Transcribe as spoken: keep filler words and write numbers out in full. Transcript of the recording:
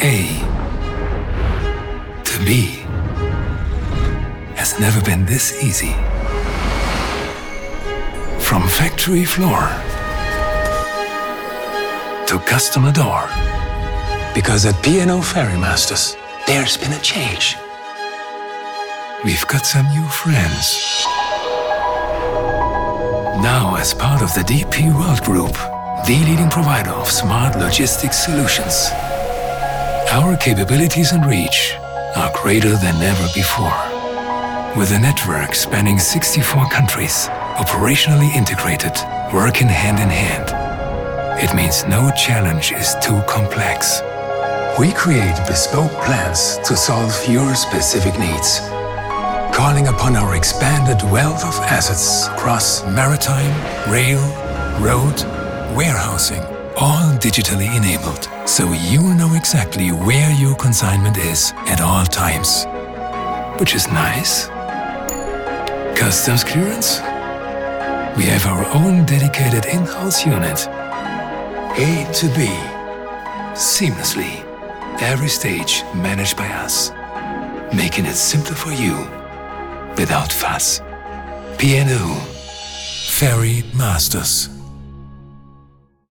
A to B has never been this easy. From factory floor to customer door. Because at P and O Ferrymasters, there's been a change. We've got some new friends. Now, as part of the D P World Group, the leading provider of smart logistics solutions, our capabilities and reach are greater than ever before. With a network spanning sixty-four countries, operationally integrated, working hand in hand, it means no challenge is too complex. We create bespoke plans to solve your specific needs, calling upon our expanded wealth of assets across maritime, rail, road, warehousing, all digitally enabled, so you know exactly where your consignment is at all times. Which is nice. Customs clearance? We have our own dedicated in-house unit. A to B. Seamlessly. Every stage managed by us. Making it simpler for you. Without fuss. P and O Ferrymasters.